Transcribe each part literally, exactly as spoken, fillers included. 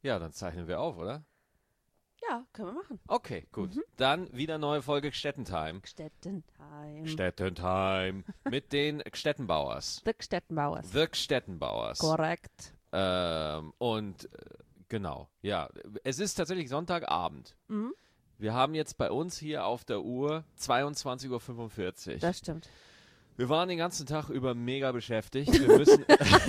Ja, dann zeichnen wir auf, oder? Ja, können wir machen. Okay, gut. Mhm. Dann wieder neue Folge Gstettentime. Gstettentime. Gstettentime. Mit den Gstettenbauers. The Gstettenbauers. The Gstettenbauers. Korrekt. Ähm, und äh, genau, ja. Es ist tatsächlich Sonntagabend. Mhm. Wir haben jetzt bei uns hier auf der Uhr zweiundzwanzig Uhr fünfundvierzig. Das stimmt. Wir waren den ganzen Tag über mega beschäftigt. Wir müssen.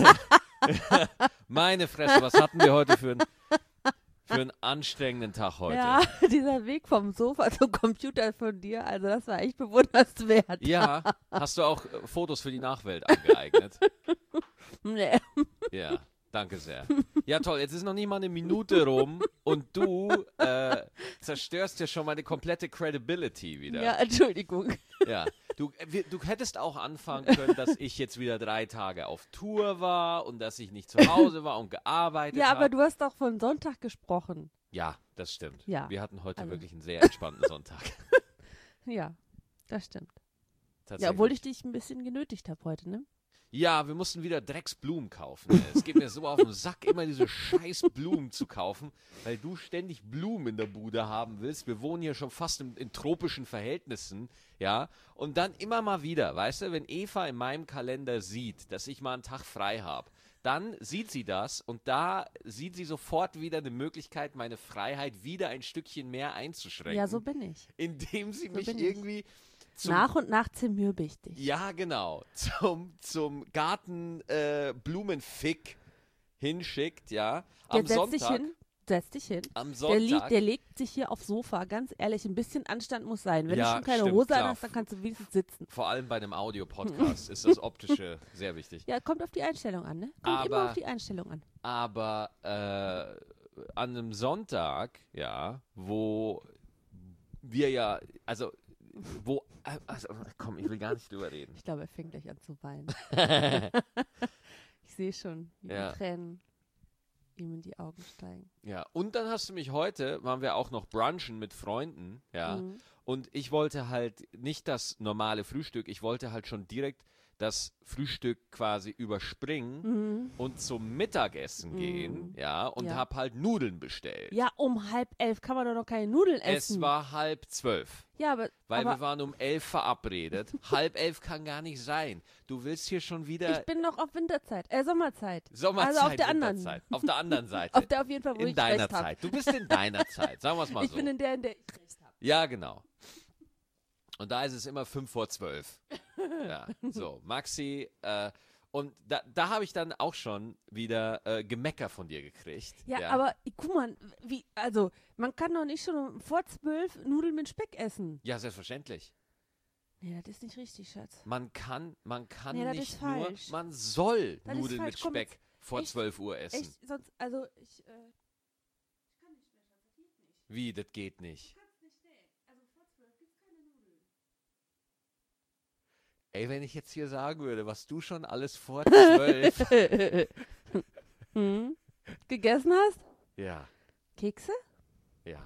Meine Fresse, was hatten wir heute für, ein, für einen anstrengenden Tag heute? Ja, dieser Weg vom Sofa zum Computer von dir, also das war echt bewundernswert. Ja, hast du auch äh, Fotos für die Nachwelt angeeignet? Nee. Ja, danke sehr. Ja, toll, jetzt ist noch nicht mal eine Minute rum und du äh, zerstörst ja schon meine komplette Credibility wieder. Ja, Entschuldigung. Ja, du, äh, wir, du hättest auch anfangen können, dass ich jetzt wieder drei Tage auf Tour war und dass ich nicht zu Hause war und gearbeitet Ja, habe. aber du hast doch von Sonntag gesprochen. Ja, das stimmt. Ja, Wir hatten heute also. wirklich einen sehr entspannten Sonntag. Ja, das stimmt. Ja, Tatsächlich. obwohl ich dich ein bisschen genötigt habe heute, ne? Ja, wir mussten wieder Drecksblumen kaufen. Es geht mir so auf den Sack, immer diese scheiß Blumen zu kaufen, weil du ständig Blumen in der Bude haben willst. Wir wohnen hier schon fast in, in tropischen Verhältnissen, ja. Und dann immer mal wieder, weißt du, wenn Eva in meinem Kalender sieht, dass ich mal einen Tag frei habe, dann sieht sie das und da sieht sie sofort wieder eine Möglichkeit, meine Freiheit wieder ein Stückchen mehr einzuschränken. Ja, so bin ich. Indem sie so mich bin ich. irgendwie zum Nach und nach zermürbe ich dich. Ja, genau. Zum, zum Garten äh, Blumenfick hinschickt, ja. Am Jetzt setz Sonntag. dich hin. Setz dich hin. Am Der, Sonntag. liegt, der legt sich hier aufs Sofa, ganz ehrlich, ein bisschen Anstand muss sein. Wenn Ja, du schon keine stimmt, Hose klar. an hast, dann kannst du wenigstens sitzen. Vor allem bei einem Audiopodcast ist das Optische sehr wichtig. Ja, kommt auf die Einstellung an, ne? Kommt Aber- immer auf die Einstellung an. Aber äh, an einem Sonntag, ja, wo wir ja, also, wo, also, komm, ich will gar nicht drüber reden. Ich glaube, er fängt gleich an zu weinen. Ich sehe schon, wie Ja. die Tränen ihm in die Augen steigen. Ja, und dann hast du mich heute, waren wir auch noch brunchen mit Freunden, ja, Mhm. und ich wollte halt nicht das normale Frühstück, ich wollte halt schon direkt das Frühstück quasi überspringen Mhm. und zum Mittagessen gehen, Mhm. ja, und Ja. hab halt Nudeln bestellt. Ja, um halb elf kann man doch noch keine Nudeln essen. Es war halb zwölf, ja, aber, weil aber wir waren um elf verabredet. Halb elf kann gar nicht sein. Du willst hier schon wieder ich bin noch auf Winterzeit, äh, Sommerzeit. Sommerzeit, also auf der anderen. Winterzeit. Auf der anderen Seite. Auf der auf jeden Fall, wo in ich deiner recht habe. Zeit. Du bist in deiner Zeit, sagen wir es mal Ich so. bin in der, in der ich recht habe. Ja, genau. Und da ist es immer fünf vor zwölf. Ja, so, Maxi, äh, und da, da habe ich dann auch schon wieder äh, Gemecker von dir gekriegt. Ja, aber guck mal, wie, also, man kann doch nicht schon um vor zwölf Nudeln mit Speck essen. Ja, selbstverständlich. Nee, das ist nicht richtig, Schatz. Man kann, man kann Nee, das nicht ist nur, falsch. man soll Das ist Nudeln mit falsch. Komm, Speck jetzt- vor echt, zwölf Uhr essen. Echt, sonst, also, ich, äh, Wie, das geht nicht. Ey, wenn ich jetzt hier sagen würde, was du schon alles vor zwölf. hm? Gegessen hast? Ja, Kekse? ja,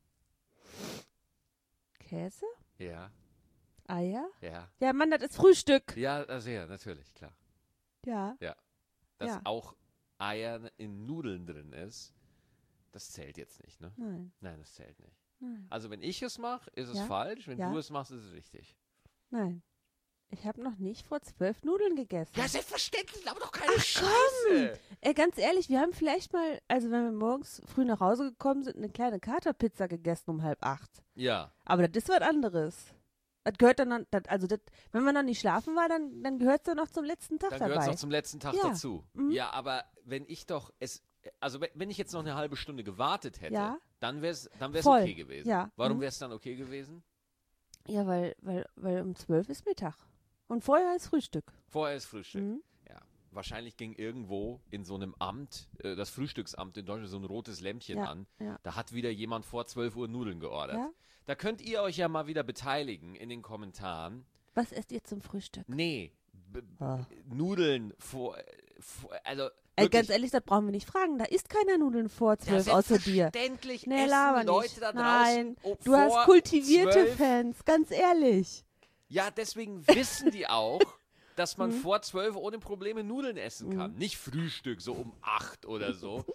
Käse? ja, Eier? ja. Ja, Mann, das ist Frühstück. Ja, also ja, natürlich, klar. Ja. Dass Ja. auch Eier in Nudeln drin ist, das zählt jetzt nicht, ne? Nein, Nein, das zählt nicht. nein, Also wenn ich es mache, ist es Ja. falsch. Wenn Ja. du es machst, ist es richtig. nein. Ich habe noch nicht vor zwölf Nudeln gegessen. Ja, selbstverständlich, aber doch keine Ach, Scheiße. Ey, ganz ehrlich, wir haben vielleicht mal, also wenn wir morgens früh nach Hause gekommen sind, eine kleine Katerpizza gegessen um halb acht. Ja, Aber das ist was anderes. Das gehört dann, das, also das, wenn man noch nicht schlafen war, dann, dann gehört es dann noch zum letzten Tag dann gehört es dabei. noch zum letzten Tag Ja. dazu. Mhm. Ja, aber wenn ich doch es, also wenn- wenn ich jetzt noch eine halbe Stunde gewartet hätte, Ja. dann wäre es dann wär's Voll. okay gewesen. Ja. Warum Mhm. wäre es dann okay gewesen? Ja, weil, weil, weil um zwölf ist Mittag. Und vorher ist Frühstück. Vorher ist Frühstück. Mhm. Ja. Wahrscheinlich ging irgendwo in so einem Amt, äh, das Frühstücksamt in Deutschland, so ein rotes Lämpchen Ja, an. ja. Da hat wieder jemand vor zwölf Uhr Nudeln geordert. Ja? Da könnt ihr euch ja mal wieder beteiligen in den Kommentaren. Was esst ihr zum Frühstück? Nee, b- Ah. Nudeln vor, vor also Ey, wirklich, ganz ehrlich, das brauchen wir nicht fragen. Da isst keiner Nudeln vor zwölf ja, außer dir. selbstverständlich Nee, essen laber Leute nicht. da draußen Nein, oh, Du hast vor kultivierte zwölf. Fans, ganz ehrlich. Ja, deswegen wissen die auch, dass man Mhm. vor zwölf ohne Probleme Nudeln essen kann. Nicht Frühstück, so um acht oder so.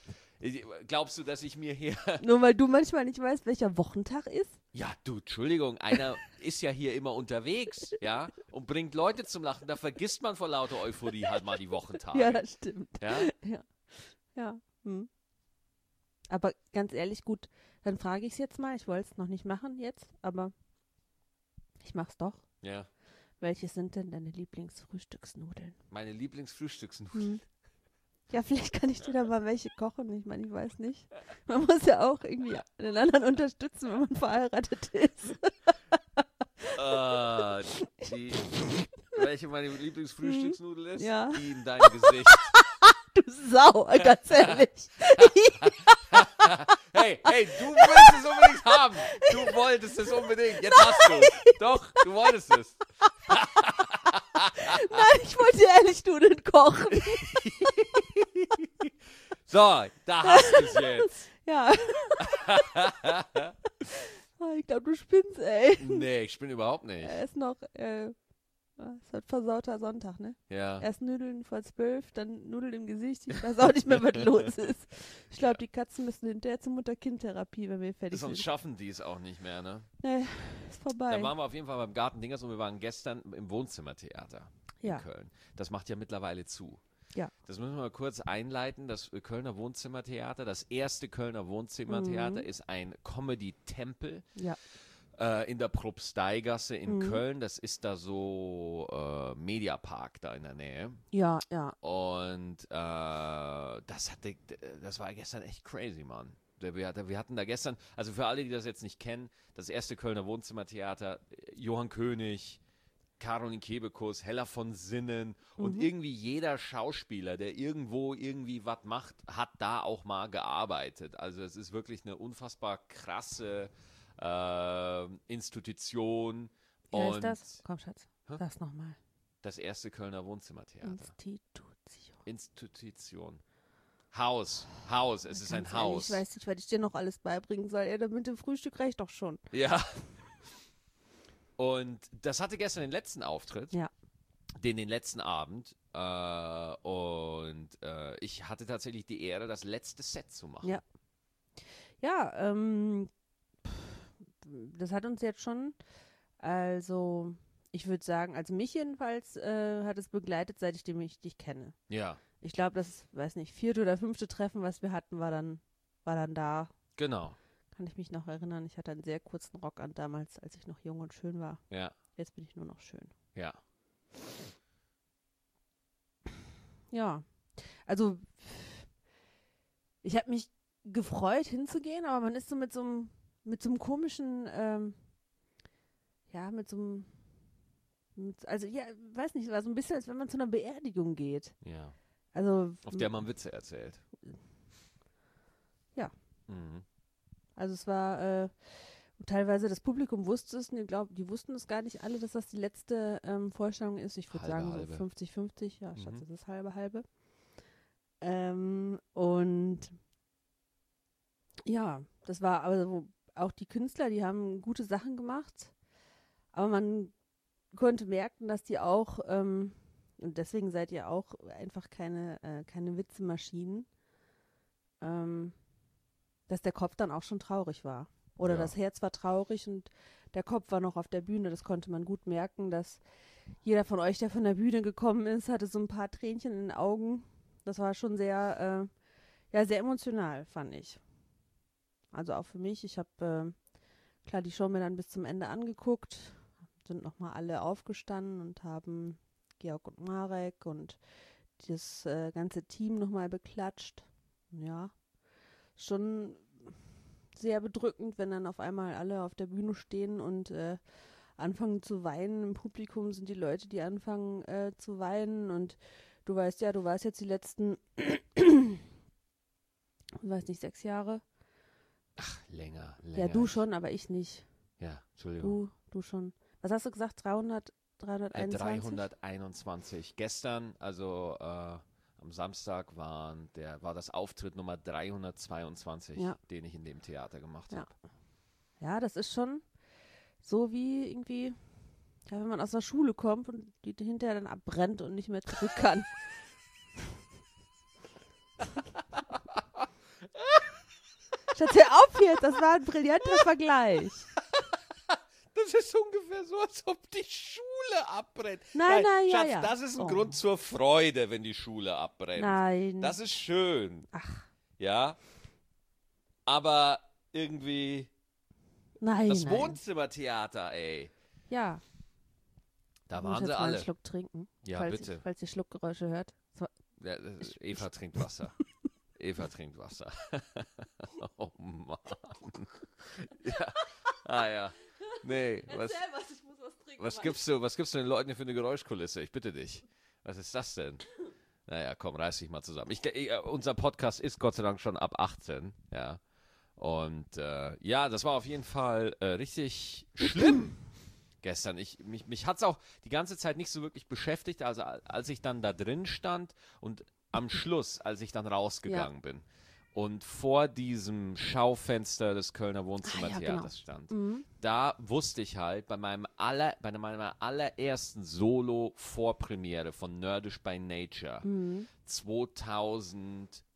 Glaubst du, dass ich mir hier... Nur weil du manchmal nicht weißt, welcher Wochentag ist? Ja, du, Entschuldigung, einer ist ja hier immer unterwegs, ja, und bringt Leute zum Lachen. Da vergisst man vor lauter Euphorie halt mal die Wochentage. Ja, das stimmt. Ja? Ja. ja. Hm. Aber ganz ehrlich, gut, dann frage ich es jetzt mal. Ich wollte es noch nicht machen jetzt, aber ich mach's doch. Ja. Welche sind denn deine Lieblingsfrühstücksnudeln? Meine Lieblingsfrühstücksnudeln. Hm. Ja, vielleicht kann ich dir da mal welche kochen. Ich meine, ich weiß nicht. Man muss ja auch irgendwie den anderen unterstützen, wenn man verheiratet ist. äh, die, welche meine Lieblingsfrühstücksnudel ist? Ja. Die in deinem Gesicht. Du Sau, ganz ehrlich. Hey, hey, du willst es unbedingt haben. Du wolltest es unbedingt. Jetzt hast du es. Doch, du wolltest es. Nein, ich wollte ehrlich Nudeln kochen. So, da hast du es jetzt. Ja. Oh, ich glaube, du spinnst, ey. Nee, ich bin überhaupt nicht. Er ist noch, äh, es wird versauter Sonntag, ne? Ja. Erst Nudeln vor zwölf, dann Nudeln im Gesicht. Ich weiß auch nicht mehr, was los ist. Ich glaube, die Katzen müssen hinterher zur Mutter-Kind-Therapie, wenn wir fertig Sonst sind. schaffen die es auch nicht mehr, ne? Nee, ist vorbei. Da waren wir auf jeden Fall beim Garten Dingers und wir waren gestern im Wohnzimmertheater Ja. in Köln. Das macht ja mittlerweile zu. Ja. Das müssen wir mal kurz einleiten. Das Kölner Wohnzimmertheater, das erste Kölner Wohnzimmertheater Mhm. ist ein Comedy-Tempel. Ja. Äh, in der Propsteigasse in Mhm. Köln. Das ist da so äh, Mediapark da in der Nähe. Ja, ja. Und äh, das hatte, das war gestern echt crazy, Mann. Wir, wir hatten da gestern, also für alle, die das jetzt nicht kennen, das erste Kölner Wohnzimmertheater, Johann König, Caroline Kebekus, Hella von Sinnen und Mhm. irgendwie jeder Schauspieler, der irgendwo irgendwie was macht, hat da auch mal gearbeitet. Also es ist wirklich eine unfassbar krasse äh, Institution. Wie und heißt das? Komm, Schatz. Hä? Sag's nochmal. Das erste Kölner Wohnzimmertheater. Institution. Institution. Haus. Haus. Es ist ein Ganz ehrlich, Haus. Ich weiß nicht, was ich dir noch alles beibringen soll. Ja, mit dem Frühstück reicht doch schon. Ja. Und das hatte gestern den letzten Auftritt. Ja. Den, den letzten Abend. Äh, und äh, ich hatte tatsächlich die Ehre, das letzte Set zu machen. Ja. Ja, ähm, das hat uns jetzt schon, also ich würde sagen, also mich jedenfalls äh, hat es begleitet, seit ich dich, dich kenne. Ja, Ich glaube, das, weiß nicht, vierte oder fünfte Treffen, was wir hatten, war dann, war dann da. genau. Kann ich mich noch erinnern. Ich hatte einen sehr kurzen Rock an damals, als ich noch jung und schön war. Ja, Jetzt bin ich nur noch schön. ja. Ja, also ich habe mich gefreut hinzugehen, aber man ist so mit so einem mit so einem komischen, ähm, ja, mit so einem, mit, also ja, weiß nicht, es war so ein bisschen, als wenn man zu einer Beerdigung geht. Ja. Also, Auf der man Witze erzählt. Ja. Mhm. also es war äh, teilweise das Publikum wusste es, und ich glaube, die wussten es gar nicht alle, dass das die letzte ähm, Vorstellung ist. Ich würde Halbe, sagen halbe. so fünfzig fünfzig, ja, Schatz, Mhm. das ist halbe halbe. Ähm, und ja, das war aber so, auch die Künstler, die haben gute Sachen gemacht, aber man konnte merken, dass die auch, ähm, und deswegen seid ihr auch einfach keine, äh, keine Witzemaschinen, ähm, dass der Kopf dann auch schon traurig war. Oder Ja. das Herz war traurig und der Kopf war noch auf der Bühne. Das konnte man gut merken, dass jeder von euch, der von der Bühne gekommen ist, hatte so ein paar Tränchen in den Augen. Das war schon sehr, äh, ja, sehr emotional, fand ich. Also auch für mich. Ich habe, äh, klar, die Show mir dann bis zum Ende angeguckt, sind nochmal alle aufgestanden und haben Georg und Marek und das äh, ganze Team nochmal beklatscht. Ja, schon sehr bedrückend, wenn dann auf einmal alle auf der Bühne stehen und äh, anfangen zu weinen. Im Publikum sind die Leute, die anfangen äh, zu weinen und du weißt ja, du warst jetzt die letzten, ich weiß nicht, sechs Jahre. Ach, länger, länger. Ja, du schon, aber ich nicht. Ja, Entschuldigung. Du, du schon. Was hast du gesagt? dreihundert, Äh, dreihunderteinundzwanzig? dreihunderteinundzwanzig. Gestern, also äh, am Samstag waren der, war das Auftritt Nummer dreihundertzweiundzwanzig, Ja. den ich in dem Theater gemacht Ja. habe. Ja, das ist schon so wie irgendwie, ja, wenn man aus der Schule kommt und die hinterher dann abbrennt und nicht mehr zurück kann. Schatz, hör auf jetzt, das war ein brillanter Vergleich. Das ist ungefähr so, als ob die Schule abbrennt. Nein, nein, ja, Schatz, ja. das ist ein Oh. Grund zur Freude, wenn die Schule abbrennt. Nein. Das ist schön. Ach, Ja. Aber irgendwie nein, das nein. Wohnzimmertheater, ey. Ja. Da Ich muss waren jetzt sie mal einen alle. Schluck trinken, Ja, falls, bitte. falls ihr Schluckgeräusche hört. So, Ja, das ist, Eva trinkt Wasser. Eva trinkt Wasser. Oh Mann. Ja. Ah ja. Nee, was, was, ich muss was trinken. was gibst du, was gibst du den Leuten hier für eine Geräuschkulisse? Ich bitte dich. Was ist das denn? Naja, komm, reiß dich mal zusammen. Ich, ich, unser Podcast ist Gott sei Dank schon ab achtzehn, ja. Und äh, ja, das war auf jeden Fall äh, richtig schlimm gestern. Ich, mich mich hat es auch die ganze Zeit nicht so wirklich beschäftigt, also als ich dann da drin stand und am Schluss, als ich dann rausgegangen ja. bin und vor diesem Schaufenster des Kölner Wohnzimmertheaters ah, ja, genau. stand, mhm. da wusste ich halt bei meinem aller, bei meiner allerersten Solo-Vorpremiere von Nerdish by Nature mhm. zweitausendzwölf,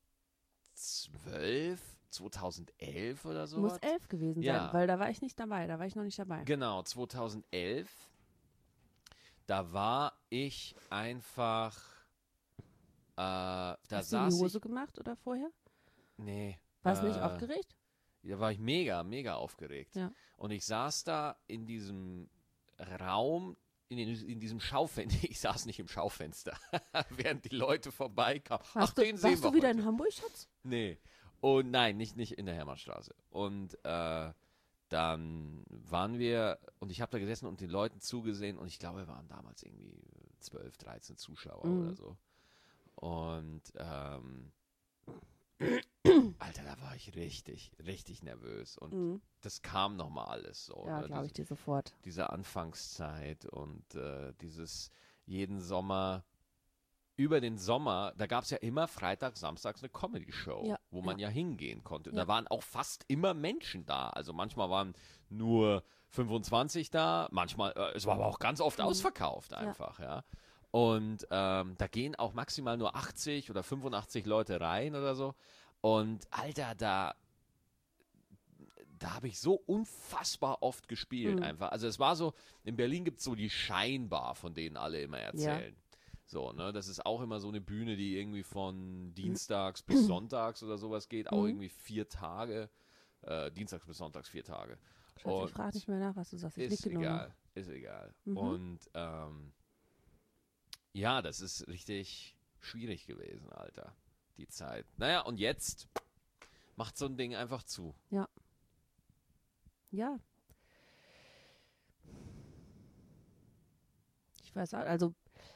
zweitausendelf oder so. Muss elf gewesen ja. sein, weil da war ich nicht dabei, da war ich noch nicht dabei. Genau, zweitausendelf. Da war ich einfach äh, da Hast saß du die Hose ich, gemacht oder vorher? Nee. Warst du äh, nicht aufgeregt? Da war ich mega, mega aufgeregt. Ja. Und ich saß da in diesem Raum, in, den, in diesem Schaufenster. Ich saß nicht im Schaufenster, während die Leute vorbeikamen. Warst Ach, du, den sehen warst wir du wieder heute. in Hamburg, Schatz? Nee. Und nein, nicht, nicht in der Hermannstraße. Und äh, dann waren wir, und ich habe da gesessen und den Leuten zugesehen, und ich glaube, wir waren damals irgendwie zwölf, dreizehn Zuschauer mhm. oder so. Und ähm, Alter, da war ich richtig, richtig nervös. Und mhm. das kam nochmal alles so. Ja, ne? glaube ich dir sofort. Diese Anfangszeit und äh, dieses jeden Sommer, über den Sommer, da gab es ja immer freitags, samstags eine Comedy-Show, ja, wo man ja. ja hingehen konnte. Und ja. da waren auch fast immer Menschen da. Also manchmal waren nur fünfundzwanzig da, manchmal, äh, es war aber auch ganz oft mhm. ausverkauft einfach, ja. ja. Und ähm, da gehen auch maximal nur achtzig oder fünfundachtzig Leute rein oder so. Und Alter, da, da habe ich so unfassbar oft gespielt mhm. einfach. Also es war so, in Berlin gibt es so die Scheinbar, von denen alle immer erzählen. Ja. So, ne, das ist auch immer so eine Bühne, die irgendwie von Dienstags bis Sonntags oder sowas geht, auch mhm. irgendwie vier Tage, äh, Dienstags bis Sonntags vier Tage. Schatz, ich frage nicht mehr nach, was du sagst. Ich ist nicke nur egal, noch. ist egal. Mhm. Und ähm, ja, das ist richtig schwierig gewesen, Alter, die Zeit. Naja, und jetzt macht so ein Ding einfach zu. Ja. Ja. Ich weiß auch, also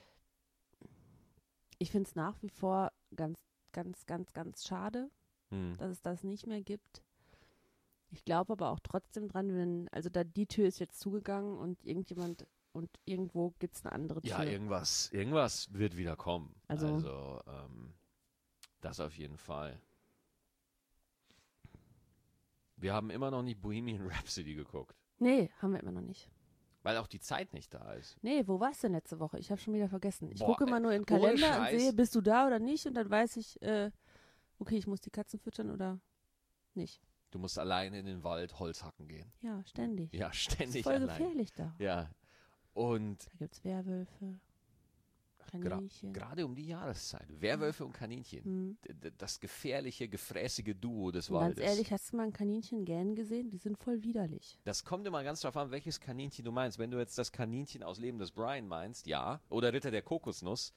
ich finde es nach wie vor ganz, ganz, ganz, ganz schade, hm. dass es das nicht mehr gibt. Ich glaube aber auch trotzdem dran, wenn, also da die Tür ist jetzt zugegangen und irgendjemand und irgendwo gibt es eine andere Tür. Ja, irgendwas, irgendwas wird wieder kommen. Also, also ähm, das auf jeden Fall. Wir haben immer noch nicht Bohemian Rhapsody geguckt. Nee, haben wir immer noch nicht. Weil auch die Zeit nicht da ist. Nee, wo warst du denn letzte Woche? Ich habe schon wieder vergessen. Ich Boah, gucke immer nur in den Kalender und sehe, bist du da oder nicht? Und dann weiß ich, äh, okay, ich muss die Katzen füttern oder nicht. Du musst alleine in den Wald Holz hacken gehen. Ja, ständig. Ja, ständig voll allein. gefährlich da. Ja. Und da gibt es Werwölfe, Kaninchen. Gra- Gerade um die Jahreszeit. Werwölfe und Kaninchen. Hm. D- das gefährliche, gefräßige Duo des und Waldes. Ganz ehrlich, hast du mal ein Kaninchen gähnen gesehen? Die sind voll widerlich. Das kommt immer ganz drauf an, welches Kaninchen du meinst. Wenn du jetzt das Kaninchen aus Leben des Brian meinst, ja. Oder Ritter der Kokosnuss,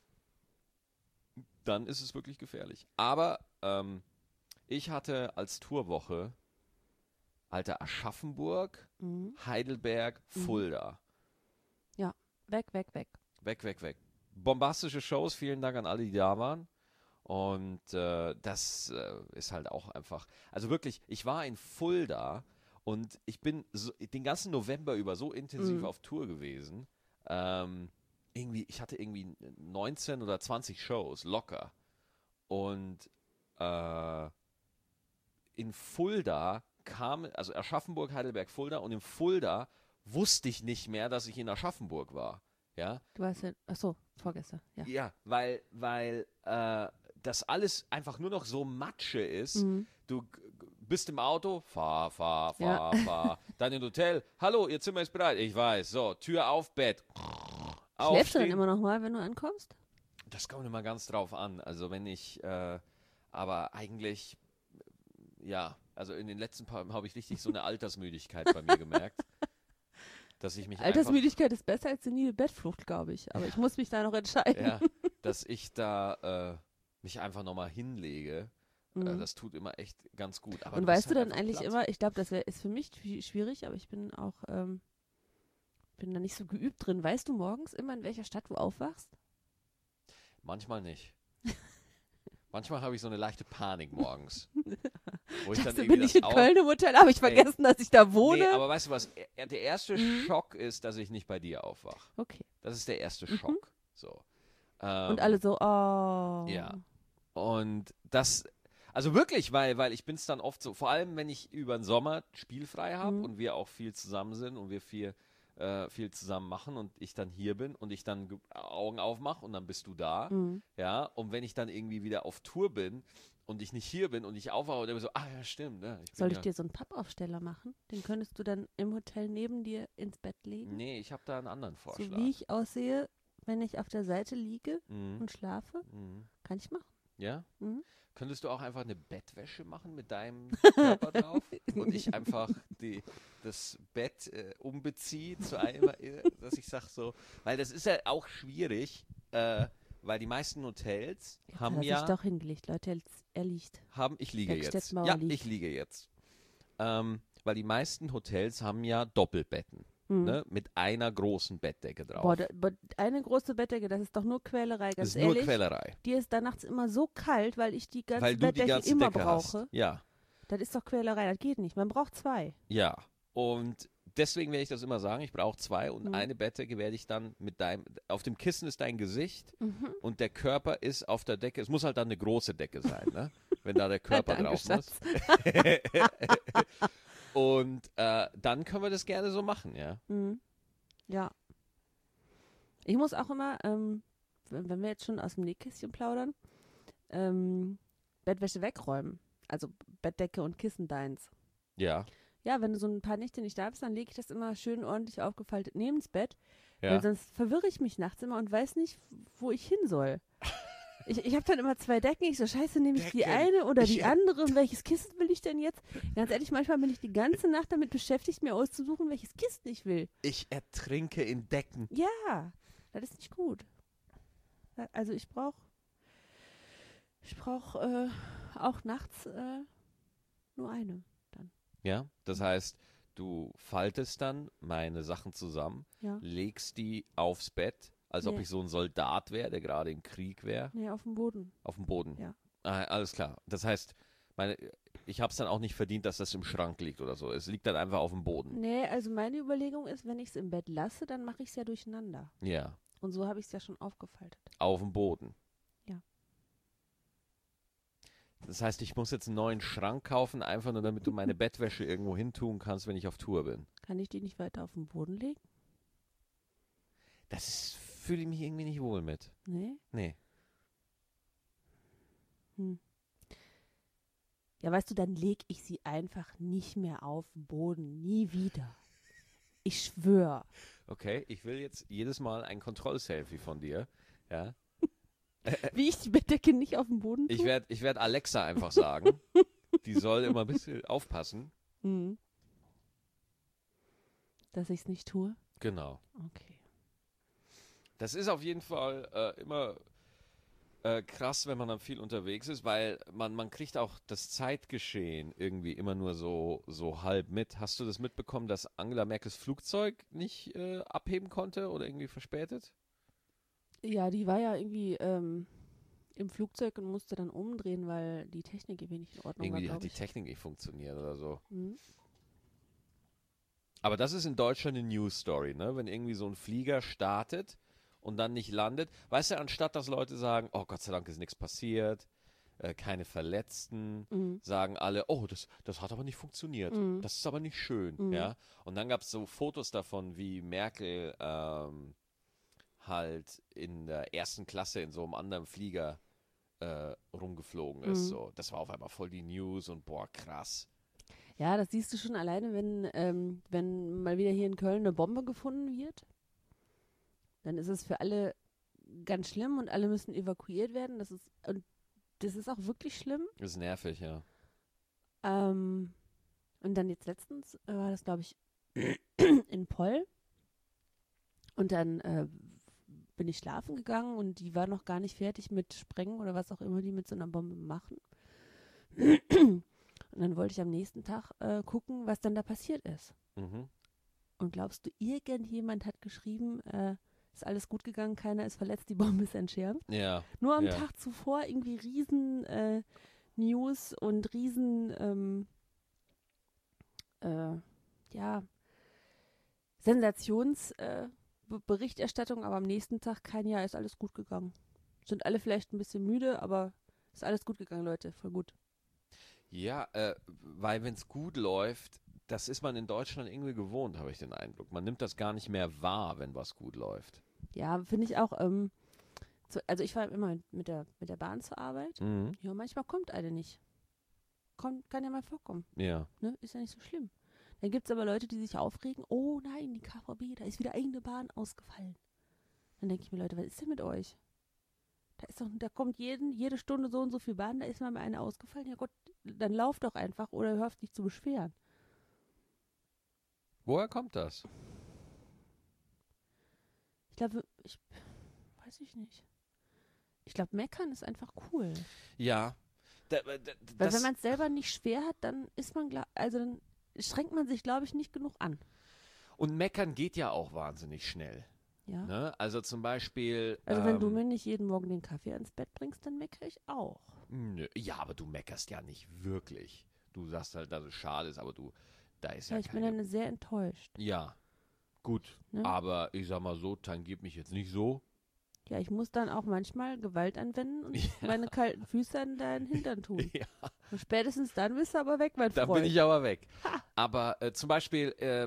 dann ist es wirklich gefährlich. Aber ähm, ich hatte als Tourwoche Alter Aschaffenburg, Mhm. Heidelberg, Mhm. Fulda. Ja, weg, weg, weg. Weg, weg, weg. Bombastische Shows, vielen Dank an alle, die da waren. Und äh, das äh, ist halt auch einfach, also wirklich, ich war in Fulda und ich bin so, den ganzen November über so intensiv Mhm. auf Tour gewesen. Ähm, irgendwie, ich hatte irgendwie neunzehn oder zwanzig Shows, locker. Und äh, in Fulda kam, also Aschaffenburg, Heidelberg, Fulda, und in Fulda wusste ich nicht mehr, dass ich in Aschaffenburg war. Ja, Du warst ja, achso, vorgestern, ja. ja, weil, weil äh, das alles einfach nur noch so Matsche ist. Mhm. Du, bist im Auto, fahr, fahr, fahr, Ja. fahr. Dann im Hotel, hallo, Ihr Zimmer ist bereit. Ich weiß, so, Tür auf, Bett. Schläfst du dann Aufstehen. immer noch mal, wenn du ankommst? Das kommt immer ganz drauf an. Also wenn ich, äh, aber eigentlich, ja, also in den letzten paar habe ich richtig so eine Altersmüdigkeit bei mir gemerkt, dass ich mich Altersmüdigkeit ist besser als senile Bettflucht, glaube ich. Aber ich muss mich da noch entscheiden. einfach, ja, dass ich da äh, mich einfach nochmal hinlege. Mhm. Äh, das tut immer echt ganz gut. Aber Und du hast weißt du halt dann einfach eigentlich Platz. immer, ich glaube, das wär, ist für mich schwi- schwierig, aber ich bin auch, ähm, bin da nicht so geübt drin. Weißt du morgens immer, in welcher Stadt du aufwachst? Manchmal nicht. Manchmal habe ich so eine leichte Panik morgens. Wo ich Ich dann dachte, irgendwie bin ich das in Au- Köln im Hotel, habe ich Ey. vergessen, dass ich da wohne? Nee, aber weißt du was? Er- Der erste Mhm. Schock ist, dass ich nicht bei dir aufwache. Okay. Das ist der erste Mhm. Schock. So. Ähm, Und alle so, oh. Ja. Und das, also wirklich, weil, weil ich bin es dann oft so, vor allem wenn ich über den Sommer spielfrei habe Mhm. und wir auch viel zusammen sind und wir viel, äh, viel zusammen machen und ich dann hier bin und ich dann ge- Augen aufmache und dann bist du da. Mhm. Ja, und wenn ich dann irgendwie wieder auf Tour bin und ich nicht hier bin und ich aufwache und dann so, ah ja, stimmt. Ne, ich bin Soll ich ja, dir so einen Pappaufsteller machen? Den könntest du dann im Hotel neben dir ins Bett legen? Nee, ich habe da einen anderen Vorschlag. So wie ich aussehe, wenn ich auf der Seite liege Mhm. und schlafe? Mhm. Kann ich machen. Ja? Mhm. Könntest du auch einfach eine Bettwäsche machen mit deinem Körper drauf und ich einfach die, das Bett äh, umbeziehe zu einem, äh, dass ich sage so, weil das ist ja auch schwierig, äh, weil die meisten Hotels Jetzt haben hat er ja, sich doch hingelegt, Leute. Jetzt, er liegt. haben, ich liege Backstedt jetzt, Mauer ja, liegt. ich liege jetzt, ähm, weil die meisten Hotels haben ja Doppelbetten, Mhm. ne, mit einer großen Bettdecke drauf. Boah, da, boah, eine große Bettdecke, das ist doch nur Quälerei, das ganz ist ehrlich. nur Quälerei, Dir ist da nachts immer so kalt, weil ich die ganze weil du die Bettdecke ganze immer Decke brauche. hast. Ja. Das ist doch Quälerei, das geht nicht. Man braucht zwei. Ja, und deswegen werde ich das immer sagen, ich brauche zwei und Mhm. eine Bettdecke werde ich dann mit deinem, auf dem Kissen ist dein Gesicht Mhm. und der Körper ist auf der Decke, es muss halt dann eine große Decke sein, ne? Wenn da der Körper Danke, drauf Schatz. muss. Und äh, dann können wir das gerne so machen, ja. Mhm. Ja. Ich muss auch immer, ähm, wenn wenn wir jetzt schon aus dem Nähkästchen plaudern, ähm, Bettwäsche wegräumen. Also Bettdecke und Kissen deins. Ja, Ja, wenn du so ein paar Nächte nicht da bist, dann lege ich das immer schön ordentlich aufgefaltet neben das Bett. ja. Weil sonst verwirre ich mich nachts immer und weiß nicht, wo ich hin soll. Ich, ich habe dann immer zwei Decken. Ich so, scheiße, nehme ich die Decken. eine oder die Ich- andere? Und welches Kissen will ich denn jetzt? Ganz ehrlich, manchmal bin ich die ganze Nacht damit beschäftigt, mir auszusuchen, welches Kissen ich will. Ich ertrinke in Decken. Ja, das ist nicht gut. Also ich brauche ich brauch, äh, auch nachts äh, nur eine. Ja, das heißt, du faltest dann meine Sachen zusammen, Ja. legst die aufs Bett, als ob Nee. ich so ein Soldat wäre, der gerade im Krieg wäre. Nee, auf dem Boden. Auf dem Boden. Ja. Ah, alles klar. Das heißt, meine, ich habe es dann auch nicht verdient, dass das im Schrank liegt oder so. Es liegt dann einfach auf dem Boden. Nee, also meine Überlegung ist, wenn ich es im Bett lasse, dann mache ich es ja durcheinander. Ja, Und so habe ich es ja schon aufgefaltet. auf dem Boden. Ja. Das heißt, ich muss jetzt einen neuen Schrank kaufen, einfach nur damit du meine Bettwäsche irgendwo hin tun kannst, wenn ich auf Tour bin. Kann ich die nicht weiter auf den Boden legen? Das ist- fühle ich mich irgendwie nicht wohl mit. Nee? Nee. Hm. Ja, weißt du, dann lege ich sie einfach nicht mehr auf den Boden. Nie wieder. Ich schwöre. Okay, ich will jetzt jedes Mal ein Kontrollselfie von dir. Ja. Wie ich die Bettdecke nicht auf den Boden tue? Ich werde ich werd Alexa einfach sagen. Die soll immer ein bisschen aufpassen. Hm. Dass ich es nicht tue? Genau. Okay. Das ist auf jeden Fall äh, immer äh, krass, wenn man dann viel unterwegs ist, weil man, man kriegt auch das Zeitgeschehen irgendwie immer nur so, so halb mit. Hast du das mitbekommen, dass Angela Merkels Flugzeug nicht äh, abheben konnte oder irgendwie verspätet? Ja, die war ja irgendwie ähm, im Flugzeug und musste dann umdrehen, weil die Technik irgendwie nicht in Ordnung Irgendwie war, hat glaube die ich. Technik nicht funktioniert oder so. Mhm. Aber das ist in Deutschland eine News-Story, ne? Wenn irgendwie so ein Flieger startet und dann nicht landet. Weißt du, anstatt dass Leute sagen, oh Gott sei Dank ist nichts passiert, äh, keine Verletzten, Mhm. sagen alle, oh, das, das hat aber nicht funktioniert. Mhm. Das ist aber nicht schön, Mhm. ja. Und dann gab es so Fotos davon, wie Merkel ähm, halt in der ersten Klasse in so einem anderen Flieger äh, rumgeflogen ist. Mhm. So. Das war auf einmal voll die News und boah, krass. Ja, das siehst du schon alleine, wenn, ähm, wenn mal wieder hier in Köln eine Bombe gefunden wird. Dann ist es für alle ganz schlimm und alle müssen evakuiert werden. Das ist, und das ist auch wirklich schlimm. Das ist nervig, ja. Ähm, und dann jetzt letztens äh, war das, glaube ich, in Poll. Und dann äh, bin ich schlafen gegangen und die war noch gar nicht fertig mit Sprengen oder was auch immer die mit so einer Bombe machen. Und dann wollte ich am nächsten Tag äh, gucken, was dann da passiert ist. Mhm. Und glaubst du, irgendjemand hat geschrieben, äh, ist alles gut gegangen, keiner ist verletzt, die Bombe ist entschärft? Ja. Nur am ja. Tag zuvor irgendwie riesen äh, News und riesen ähm, äh, ja, Sensationsberichterstattung, aber am nächsten Tag kein Jahr, ist alles gut gegangen. Sind alle vielleicht ein bisschen müde, aber ist alles gut gegangen, Leute, voll gut. Ja, äh, weil wenn es gut läuft, das ist man in Deutschland irgendwie gewohnt, habe ich den Eindruck. Man nimmt das gar nicht mehr wahr, wenn was gut läuft. Ja, finde ich auch, ähm, so, also ich fahre immer mit der, mit der Bahn zur Arbeit. Mhm. Ja, manchmal kommt eine nicht. Kommt, kann ja mal vorkommen. Ja. Ne? Ist ja nicht so schlimm. Dann gibt es aber Leute, die sich aufregen, oh nein, die K V B, da ist wieder eine Bahn ausgefallen. Dann denke ich mir, Leute, was ist denn mit euch? Da ist doch, da kommt jeden, jede Stunde so und so viel Bahn, da ist mal eine ausgefallen. Ja Gott, dann lauf doch einfach oder hör auf dich zu beschweren. Woher kommt das? Ich glaube, ich weiß ich nicht. Ich glaube, meckern ist einfach cool. Ja. Da, da, Weil das, wenn man es selber nicht schwer hat, dann ist man, gla- also dann strengt man sich, glaube ich, nicht genug an. und meckern geht ja auch wahnsinnig schnell. Ja. Ne? Also zum Beispiel. Also wenn du ähm, mir nicht jeden Morgen den Kaffee ans Bett bringst, dann meckere ich auch. Nö, ja, aber du meckerst ja nicht wirklich. Du sagst halt, dass es schade ist, aber du, da ist Ja, ja ich bin keine. dann sehr enttäuscht. Ja, gut. Ne? Aber ich sag mal so, tangiert mich jetzt nicht so. Ja, ich muss dann auch manchmal Gewalt anwenden und Ja. meine kalten Füße an deinen Hintern tun. Ja, Und spätestens dann bist du aber weg, mein da Freund. bin ich aber weg. Ha. Aber äh, zum Beispiel, äh,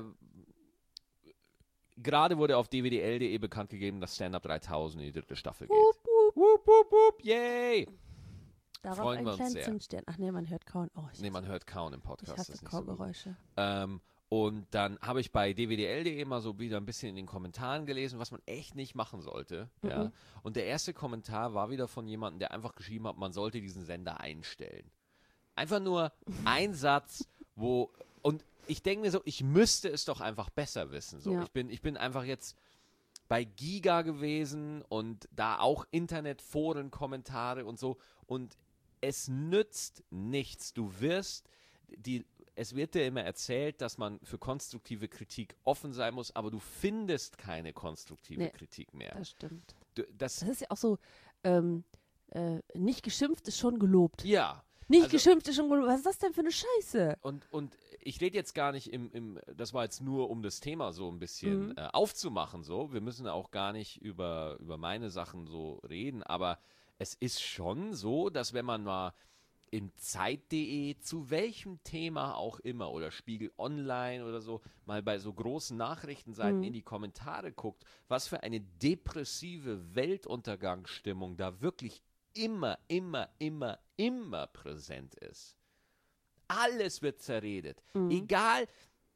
gerade wurde auf d w d l punkt d e bekannt gegeben, dass Stand-Up dreitausend in die dritte Staffel geht. Wup, wup. Wup, wup, wup, yay! Darauf Freuen wir einen uns kleinen sehr. Zündstern. Ach nee, man hört kauen. Oh, ich Nee, man hasse, hört kaum im ich Podcast. hasse das ist nicht so gut. Kaugeräusche. Ähm, und dann habe ich bei d w d l punkt d e mal so wieder ein bisschen in den Kommentaren gelesen, was man echt nicht machen sollte. Mhm. Ja. Und der erste Kommentar war wieder von jemandem, der einfach geschrieben hat, man sollte diesen Sender einstellen. Einfach nur ein Satz, wo, und ich denke mir so, ich müsste es doch einfach besser wissen. So. Ja. Ich bin, ich bin einfach jetzt bei Giga gewesen und da auch Internetforen, Kommentare und so. Und es nützt nichts. Du wirst, die, es wird dir immer erzählt, dass man für konstruktive Kritik offen sein muss, aber du findest keine konstruktive Nee. Kritik mehr. Das stimmt. Du, das, Das ist ja auch so, ähm, äh, nicht geschimpft ist schon gelobt. ja. Nicht also- geschimpft ist schon gelobt. Was ist das denn für eine Scheiße? Und, und ich rede jetzt gar nicht im, im, das war jetzt nur, um das Thema so ein bisschen Mhm. äh, aufzumachen, so. Wir müssen auch gar nicht über, über meine Sachen so reden, aber es ist schon so, dass wenn man mal in Zeit punkt de zu welchem Thema auch immer oder Spiegel Online oder so mal bei so großen Nachrichtenseiten Mhm. in die Kommentare guckt, was für eine depressive Weltuntergangsstimmung da wirklich immer, immer, immer, immer präsent ist. Alles wird zerredet. Mhm. Egal,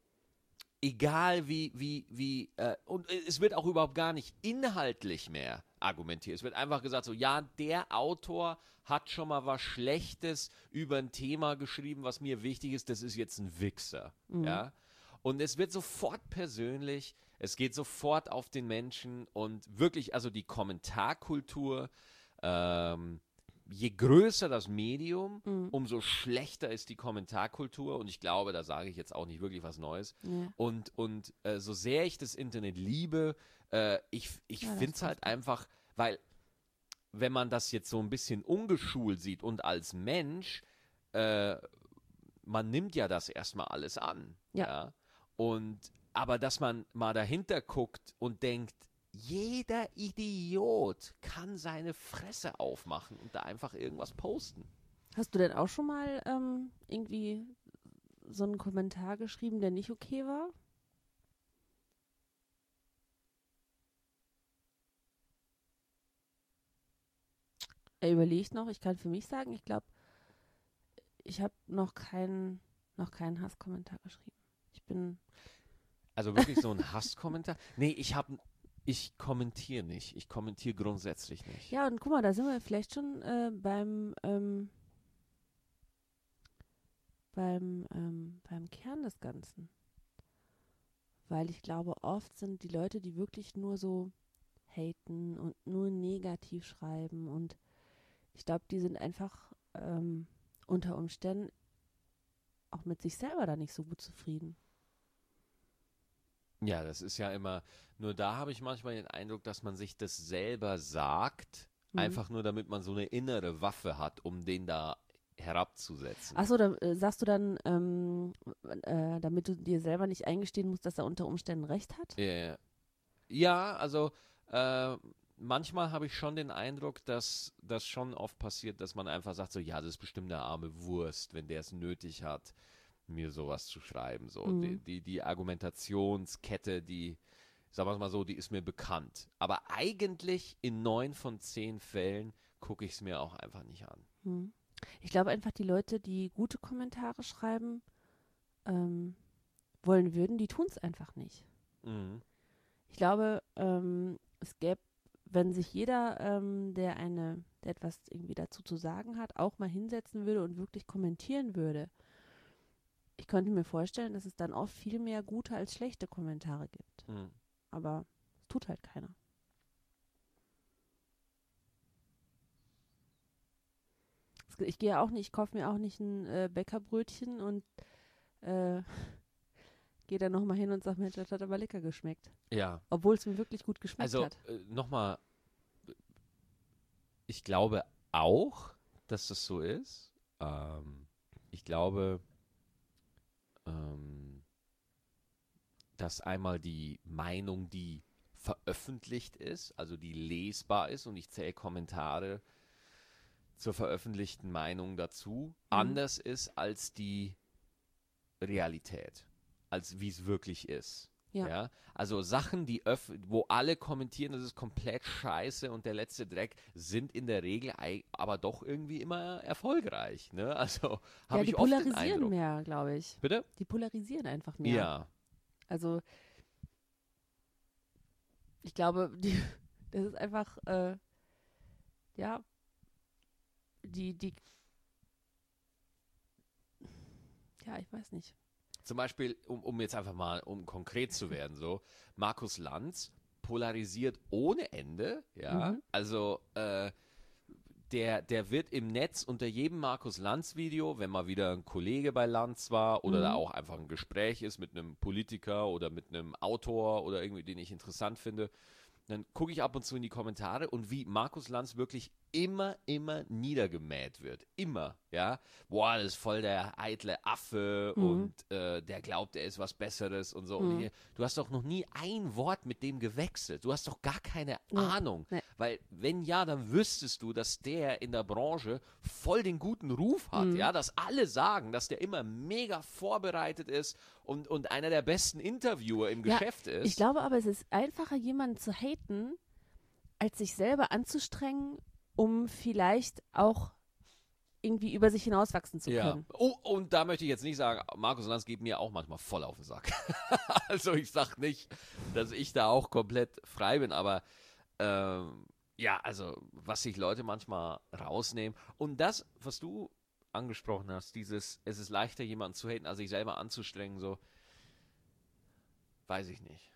egal wie, wie, wie, äh, und es wird auch überhaupt gar nicht inhaltlich mehr argumentiert. Es wird einfach gesagt so, ja, der Autor hat schon mal was Schlechtes über ein Thema geschrieben, was mir wichtig ist, das ist jetzt ein Wichser. Mhm. Ja? Und es wird sofort persönlich, es geht sofort auf den Menschen und wirklich, also die Kommentarkultur, ähm, je größer das Medium, Mhm. umso schlechter ist die Kommentarkultur. Und ich glaube, da sage ich jetzt auch nicht wirklich was Neues. Ja. Und, und äh, so sehr ich das Internet liebe, äh, ich, ich Ja, das finde es halt passt. einfach, weil wenn man das jetzt so ein bisschen ungeschult sieht und als Mensch, äh, man nimmt ja das erstmal alles an. Ja. Und aber dass man mal dahinter guckt und denkt, jeder Idiot kann seine Fresse aufmachen und da einfach irgendwas posten. Hast du denn auch schon mal ähm, irgendwie so einen Kommentar geschrieben, der nicht okay war? Er überlegt noch, ich kann für mich sagen, ich glaube, ich habe noch keinen, noch keinen Hasskommentar geschrieben. Ich bin, Also wirklich so ein Hasskommentar? Nee, ich habe, ich kommentiere nicht. Ich kommentiere grundsätzlich nicht. ja, und guck mal, da sind wir vielleicht schon äh, beim, ähm, beim, ähm, beim Kern des Ganzen. Weil ich glaube, oft sind die Leute, die wirklich nur so haten und nur negativ schreiben, und ich glaube, die sind einfach ähm, unter Umständen auch mit sich selber da nicht so gut zufrieden. Ja, das ist ja immer, nur da habe ich manchmal den Eindruck, dass man sich das selber sagt, Mhm. einfach nur damit man so eine innere Waffe hat, um den da herabzusetzen. Achso, da äh, sagst du dann, ähm, äh, damit du dir selber nicht eingestehen musst, dass er unter Umständen recht hat? Ja, ja, also äh, manchmal habe ich schon den Eindruck, dass das schon oft passiert, dass man einfach sagt, so, ja, das ist bestimmt eine arme Wurst, wenn der es nötig hat, mir sowas zu schreiben. So, Mhm. die, die, die Argumentationskette, die, sagen wir es mal so, die ist mir bekannt. Aber eigentlich in neun von zehn Fällen gucke ich es mir auch einfach nicht an. Hm. Ich glaube einfach, die Leute, die gute Kommentare schreiben ähm, wollen würden, die tun es einfach nicht. Mhm. Ich glaube, ähm, es gäbe, wenn sich jeder, ähm, der eine, der etwas irgendwie dazu zu sagen hat, auch mal hinsetzen würde und wirklich kommentieren würde. Ich könnte mir vorstellen, dass es dann oft viel mehr gute als schlechte Kommentare gibt. Mhm. Aber es tut halt keiner. Es- Ich gehe auch nicht, ich kaufe mir auch nicht ein äh, Bäckerbrötchen und äh, gehe dann nochmal hin und sage, Mensch, das hat aber lecker geschmeckt. Ja, Obwohl es mir wirklich gut geschmeckt also hat. äh, nochmal, ich glaube auch, dass das so ist. Ähm, ich glaube, ähm, dass einmal die Meinung, die veröffentlicht ist, also die lesbar ist, und ich zähle Kommentare zur veröffentlichten Meinung dazu, Mhm. anders ist als die Realität, als wie es wirklich ist. Ja. Ja, also Sachen, die öff wo alle kommentieren, das ist komplett scheiße und der letzte Dreck, sind in der Regel ei- aber doch irgendwie immer erfolgreich. Ne? Also Ja, habe die ich oft den polarisieren Eindruck. mehr, glaube ich. Bitte? Die polarisieren einfach mehr. Ja. Also ich glaube, die, das ist einfach, äh, ja, die, die, ja, ich weiß nicht. Zum Beispiel, um, um jetzt einfach mal, um konkret zu werden, so, Markus Lanz polarisiert ohne Ende, ja, Mhm. also äh, der, der wird im Netz unter jedem Markus Lanz-Video, wenn mal wieder ein Kollege bei Lanz war oder Mhm. da auch einfach ein Gespräch ist mit einem Politiker oder mit einem Autor oder irgendwie, den ich interessant finde, dann gucke ich ab und zu in die Kommentare und wie Markus Lanz wirklich immer, immer niedergemäht wird. Immer, ja. Boah, das ist voll der eitle Affe Mhm. und äh, der glaubt, er ist was Besseres und so. Und Mhm. ich, du hast doch noch nie ein Wort mit dem gewechselt. Du hast doch gar keine Nee. Ahnung. Nee. Weil, wenn ja, dann wüsstest du, dass der in der Branche voll den guten Ruf hat, Mhm. ja. Dass alle sagen, dass der immer mega vorbereitet ist und, und einer der besten Interviewer im Ja, Geschäft ist. Ich glaube aber, es ist einfacher, jemanden zu haten, als sich selber anzustrengen, um vielleicht auch irgendwie über sich hinauswachsen zu Ja. können. Oh, und da möchte ich jetzt nicht sagen, Markus Lanz geht mir auch manchmal voll auf den Sack. Also ich sag nicht, dass ich da auch komplett frei bin, aber ähm, ja, also was sich Leute manchmal rausnehmen. Und das, was du angesprochen hast, dieses, es ist leichter, jemanden zu haten, als sich selber anzustrengen, so, weiß ich nicht.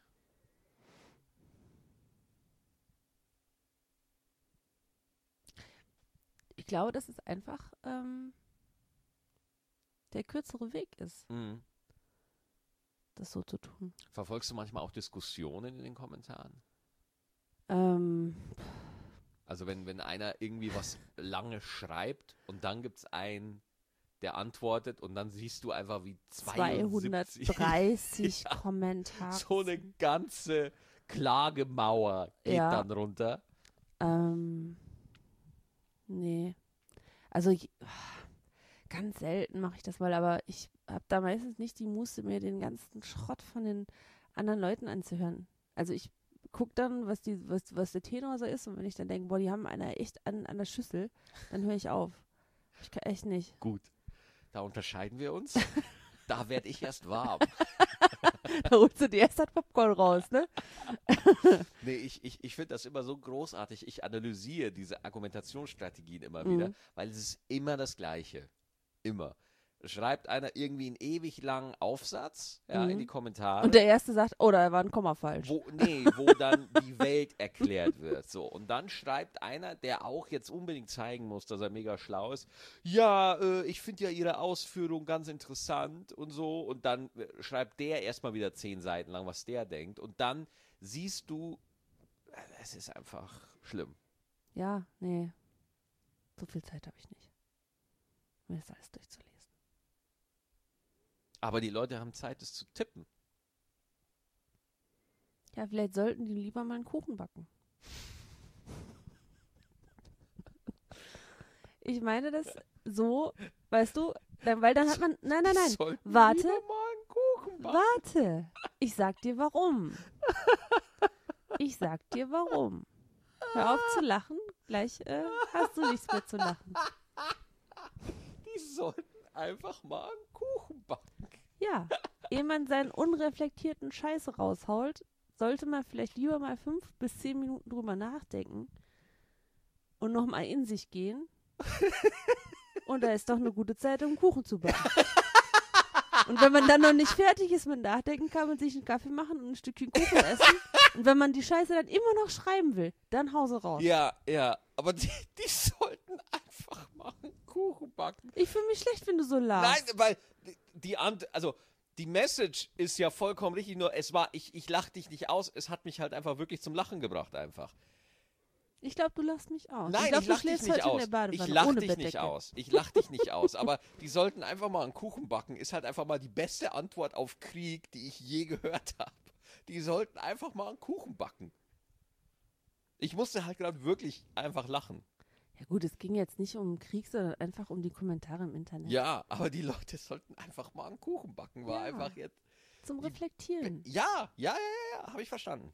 Ich glaube, dass es einfach ähm, der kürzere Weg ist, Mhm. das so zu tun. Verfolgst du manchmal auch Diskussionen in den Kommentaren? Ähm, Also wenn, wenn einer irgendwie was lange schreibt und dann gibt es einen, der antwortet und dann siehst du einfach wie zweiundsiebzig zweihundertdreißig Ja, Kommentare. so eine ganze Klagemauer geht Ja. dann runter. Ähm, nee. Also ich, ganz selten mache ich das mal, aber ich habe da meistens nicht die Muße, mir den ganzen Schrott von den anderen Leuten anzuhören. Also ich gucke dann, was, die, was, was der Tenor so ist, und wenn ich dann denke, boah, die haben einer echt an, an der Schüssel, dann höre ich auf. Ich kann echt nicht. Gut, da unterscheiden wir uns. Da werde ich erst warm. Da holst du dir erst das Popcorn raus, ne? Nee, ich, ich, ich finde das immer so großartig. Ich analysiere diese Argumentationsstrategien immer wieder, Mhm. weil es ist immer das Gleiche. Immer. Schreibt einer irgendwie einen ewig langen Aufsatz ja, Mhm. in die Kommentare. Und der Erste sagt, oh, da war ein Komma falsch. Wo, nee, wo dann die Welt erklärt wird. So. Und dann schreibt einer, der auch jetzt unbedingt zeigen muss, dass er mega schlau ist, ja, äh, ich finde ja Ihre Ausführung ganz interessant und so. Und dann äh, schreibt der erstmal wieder zehn Seiten lang, was der denkt. Und dann siehst du, äh, es ist einfach schlimm. Ja, nee. So viel Zeit habe ich nicht, mir das alles durchzulesen. Aber die Leute haben Zeit, es zu tippen. Ja, vielleicht sollten die lieber mal einen Kuchen backen. Ich meine das so, weißt du, dann, weil dann hat man, nein, nein, nein, Sollten warte. lieber mal einen Kuchen backen. warte, ich sag dir warum. Ich sag dir warum. Hör auf zu lachen, gleich äh, hast du nichts mehr zu lachen. Die sollten einfach mal einen Kuchen backen. Ja, ehe man seinen unreflektierten Scheiß raushaut, sollte man vielleicht lieber mal fünf bis zehn Minuten drüber nachdenken und nochmal in sich gehen. Und da ist doch eine gute Zeit, um Kuchen zu backen. Und wenn man dann noch nicht fertig ist mit Nachdenken, kann man sich einen Kaffee machen und ein Stückchen Kuchen essen. Und wenn man die Scheiße dann immer noch schreiben will, dann Hause raus. Ja, ja, aber die, die sollten einfach mal einen Kuchen backen. Ich fühle mich schlecht, wenn du so lachst. Nein, weil die Ant also die Message ist ja vollkommen richtig, nur es war, ich, ich lach dich nicht aus, es hat mich halt einfach wirklich zum Lachen gebracht einfach. Ich glaube, du lachst mich aus. Nein, ich, glaub, ich lach du dich schläfst nicht heute in aus. der Badewanne Ich lach ohne dich nicht Bettdecke. aus. Ich lach dich nicht aus. Aber die sollten einfach mal einen Kuchen backen, ist halt einfach mal die beste Antwort auf Krieg, die ich je gehört habe. Die sollten einfach mal einen Kuchen backen. Ich musste halt gerade wirklich einfach lachen. Ja gut, es ging jetzt nicht um Krieg, sondern einfach um die Kommentare im Internet. Ja, aber die Leute sollten einfach mal einen Kuchen backen. War Ja. einfach jetzt. Zum Reflektieren. Ja, ja, ja, ja, ja habe ich verstanden.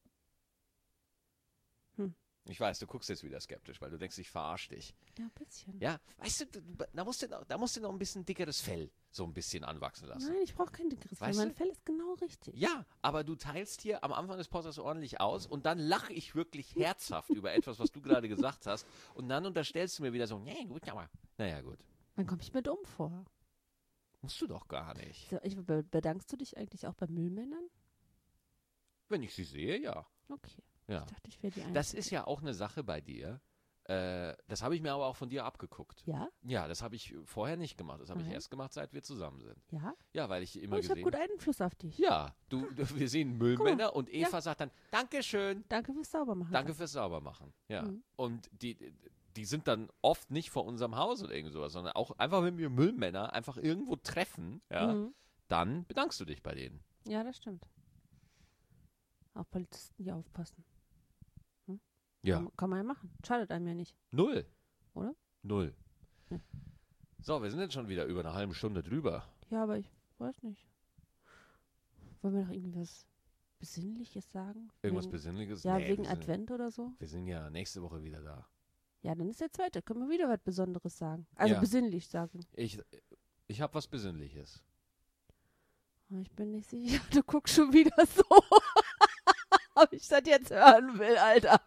Hm. Ich weiß, du guckst jetzt wieder skeptisch, weil du denkst, ich verarsche dich. Ja, ein bisschen. Ja, weißt du, du- da musst du, noch- da musst du noch ein bisschen dickeres Fell so ein bisschen anwachsen lassen. Nein, ich brauche kein dickeres Fell. Weißt Mein du? Fell ist genau richtig. Ja, aber du teilst hier am Anfang des Podcasts ordentlich aus und dann lache ich wirklich herzhaft über etwas, was du gerade gesagt hast und dann unterstellst du mir wieder so, nee, gut, aber, naja, gut. Dann komme ich mir dumm vor. Musst du doch gar nicht. So, ich, be- bedankst du dich eigentlich auch bei Müllmännern? Wenn ich sie sehe, ja. Okay. Ja. Ich dachte, ich wäre die Einzige. Das ist ja auch eine Sache bei dir. Äh, das habe ich mir aber auch von dir abgeguckt. Ja? Ja, das habe ich vorher nicht gemacht. Das habe ich Nein. erst gemacht, seit wir zusammen sind. Ja? Ja, weil ich immer Oh, ich habe gesehen gut Einfluss auf dich. Ja, du, du, wir sehen Müllmänner und Eva sagt dann, Dankeschön, Danke fürs Saubermachen. danke fürs Saubermachen. Ja. Mhm. Und die, die sind dann oft nicht vor unserem Haus oder irgend sowas, sondern auch einfach, wenn wir Müllmänner einfach irgendwo treffen, ja, Mhm. dann bedankst du dich bei denen. Ja, das stimmt. Auch Polizisten, die aufpassen. Ja. Kann, kann man ja machen. Schadet einem ja nicht. Null. Oder? Null. Ja. So, wir sind jetzt schon wieder über eine halbe Stunde drüber. Ja, aber ich weiß nicht. Wollen wir noch irgendwie was Besinnliches sagen? Irgendwas wegen, Besinnliches? Ja, Nee, wegen wir sind, Advent oder so? Wir sind ja nächste Woche wieder da. Ja, dann ist der zweite. Können wir wieder was Besonderes sagen. Also Ja. besinnlich sagen. Ich, ich habe was Besinnliches. Oh, ich bin nicht sicher. Du guckst schon wieder so. Ob ich das jetzt hören will, Alter.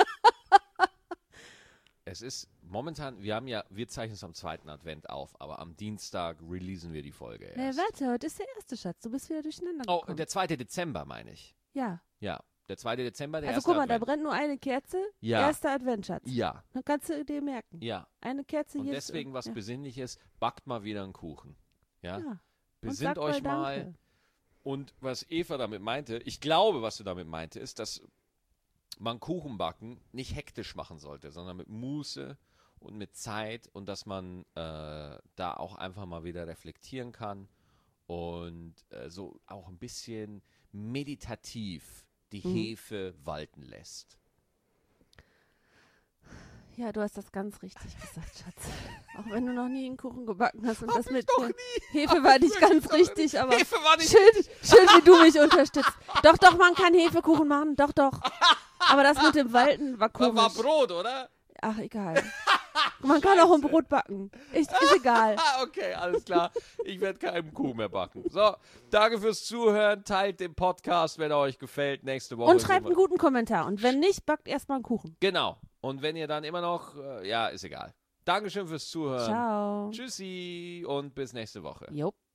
Es ist momentan, wir haben ja, wir zeichnen es am zweiten Advent auf, aber am Dienstag releasen wir die Folge Nee, erst. warte, heute ist der erste Schatz. Du bist wieder durcheinander Oh, gekommen. der zweite Dezember meine ich. Ja. Ja, der zweite Dezember, der Also erste guck mal, da Advent. brennt nur eine Kerze. Ja. Erster Advent, Schatz. Ja, Dann kannst du dir merken. ja. Eine Kerze Und jedes deswegen was ja. Besinnliches, backt mal wieder einen Kuchen. Ja, Ja. Und besinnt sag euch mal. Danke. Und was Eva damit meinte, ich glaube, was du damit meinte, ist, dass man Kuchen backen nicht hektisch machen sollte, sondern mit Muße und mit Zeit und dass man äh, da auch einfach mal wieder reflektieren kann und äh, so auch ein bisschen meditativ die Mhm. Hefe walten lässt. Ja, du hast das ganz richtig gesagt, Schatz. Auch wenn du noch nie einen Kuchen gebacken hast und Hab das ich mit doch der nie. Hefe war nicht ganz doch richtig, aber Hefe war nicht schön, schön, wie du mich unterstützt. Doch, doch, man kann Hefekuchen machen, doch, doch. Aber das mit dem Walten war war, war komisch. Brot, oder? Ach, egal. Man kann auch ein Brot backen. Ist, ist egal. Okay, alles klar. Ich werde keinen Kuh mehr backen. So, danke fürs Zuhören. Teilt den Podcast, wenn er euch gefällt. Nächste Woche. Und schreibt einen guten Kommentar. Und wenn nicht, backt erstmal einen Kuchen. Genau. Und wenn ihr dann immer noch, äh, ja, ist egal. Dankeschön fürs Zuhören. Ciao. Tschüssi und bis nächste Woche. Jo.